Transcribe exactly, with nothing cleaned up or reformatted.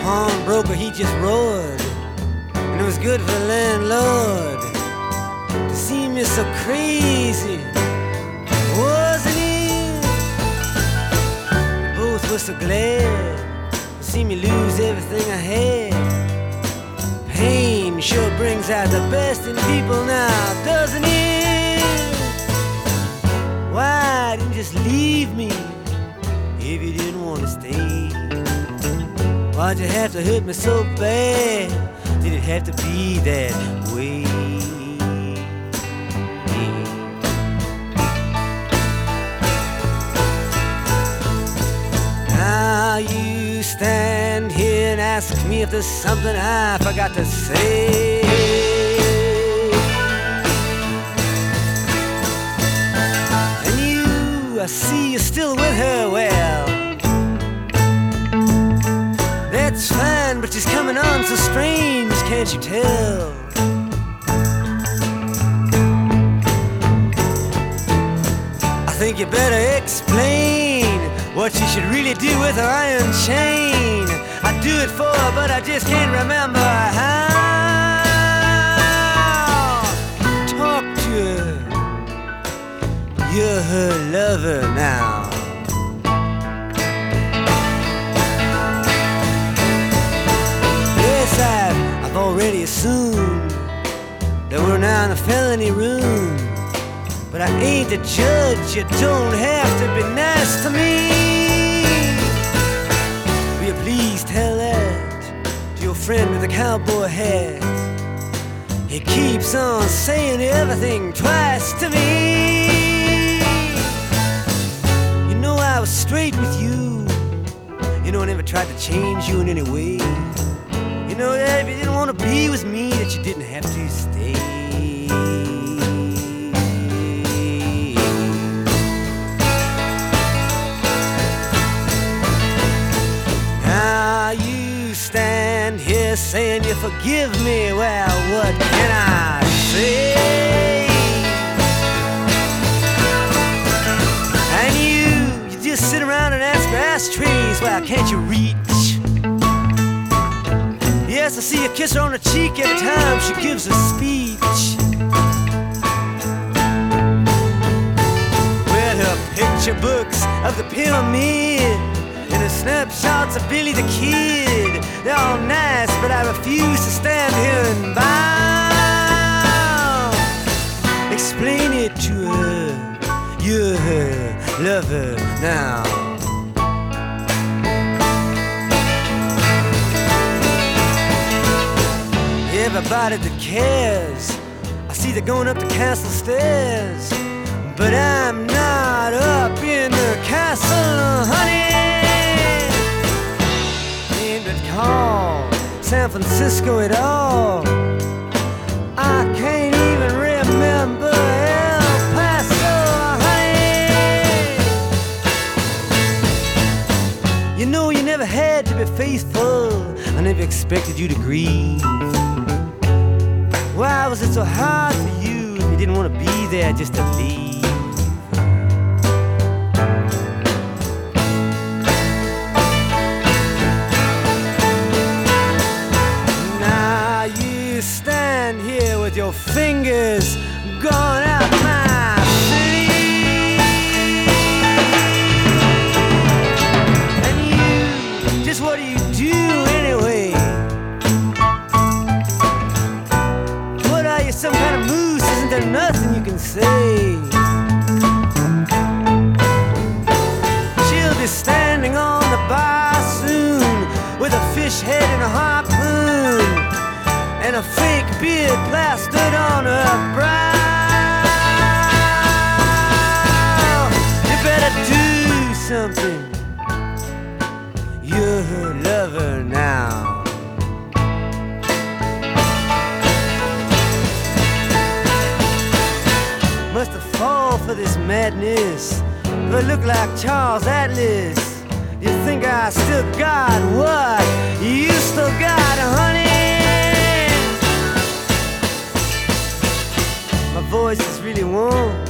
pawnbroker, he just roared. And it was good for the landlord to see me so crazy, wasn't it? We both were so glad to see me lose everything I had. Pain sure brings out the best in people now, doesn't it? Why didn't you just leave me if you didn't want to stay? Why'd you have to hurt me so bad? Did it have to be that way? Now you stand here and ask me if there's something I forgot to say. And you, I see you're still with her, well, that's fine, but she's coming on so strange, can't you tell? I think you better explain what you should really do with her iron chain. I do it for her, but I just can't remember how. Talk to her, you're her lover now. I've, I've already assumed that we're now in a felony room, but I ain't the judge, you don't have to be nice to me. Will you please tell that to your friend with the cowboy hat? He keeps on saying everything twice to me. You know I was straight with you, you know I never tried to change you in any way. You know that if you didn't want to be with me, that you didn't have to stay. Now you stand here saying you forgive me. Well, what can I say? And you, you just sit around and ask for ashtrays. Well, can't you reach? Yes, I see you kiss her on the cheek every time she gives a speech. Well, her picture books of the pyramid and her snapshots of Billy the Kid, they're all nice, but I refuse to stand here and bow. Explain it to her, you're her lover now. Everybody that cares, I see they're going up the castle stairs, but I'm not up in the castle, honey. Ain't it called San Francisco at all? I can't even remember El Paso, honey. You know you never had to be faithful, I never expected you to grieve. Why was it so hard for you if you didn't want to be there just to leave? Now you stand here with your fingers gone out my sleeve. And you, just what do you do anyway? Some kind of moose, isn't there nothing you can say? She'll be standing on the bar soon with a fish head and a harpoon and a fake beard plastered on her brow. You better do something, you're her lover now. Must have fall for this madness, but look like Charles Atlas. You think I still got what you still got, honey? My voice is really warm,